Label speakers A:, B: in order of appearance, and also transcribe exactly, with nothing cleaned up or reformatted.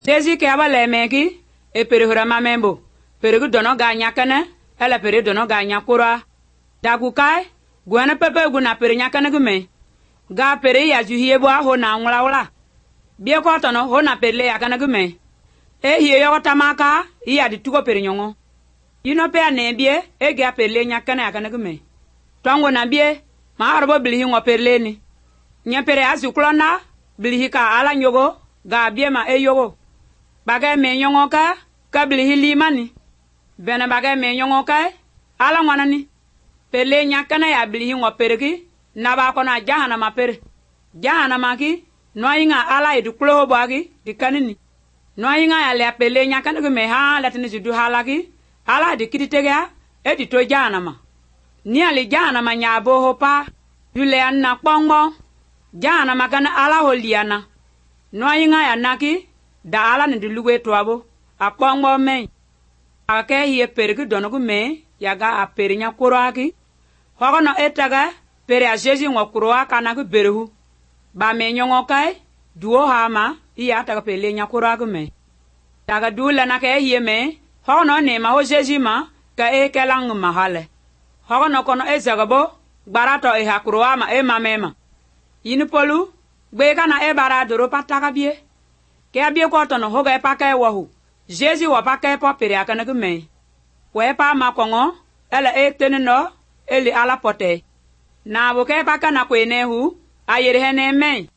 A: Sezi ke abale meki e pere hura mamembo pere gu dono ga nyakane ele pere dono ga nyakura dagu kai gwana pepe gu na pere nyakane gu me ga pere ya ju hiebo ho na nwla wla bie ko tono ho na pere ya kana gu me e hie yo tamaka iya di tugo pere nyongo yino pe ane bie e ga pere nyakane ya kana gu me tongo na bie ma arbo bilihi ngo pere ni nya pere azu klona bilihi ka ala nyogo ga bie ma e yogo bagay me nyongo ka ka bilihi limani bena bagay me nyongo ka ala ngwanani pele nyakana ya bilihi ngo pereki na ba ko na jahana ma pere jahana ma ki noyinga ala idu klo bagi dikanini noyinga ya le pele nyakana me ha latini judu halaki ala di kititega e di to jahana ma ni ali jahana ma nyabo hopa yule anna kpongbo jahana ma kana ala holiana noyinga ya naki da ala ni diluwe tuabo a kpongbo me ake hiye pereki donogu me yaga a perinya kuraki hogono etaga pere a jeji ngo kurwa kana gu berehu ba me nyongo kai duo hama iya taga pele nya kuraki me daga dula na ke hiye me hogono ne ma ho jeji ma ka e kelang mahale hogono kono e zagabo barato e hakurwa ma e mamema yini polu gbe kana e bara doro pataka bie ke abie ko tono hoga e paka e wahu jeji wa paka e popere akana gu me we pa ma kongo ele e teneno eli ala pote na bo ke paka na kwene hu ayere hene me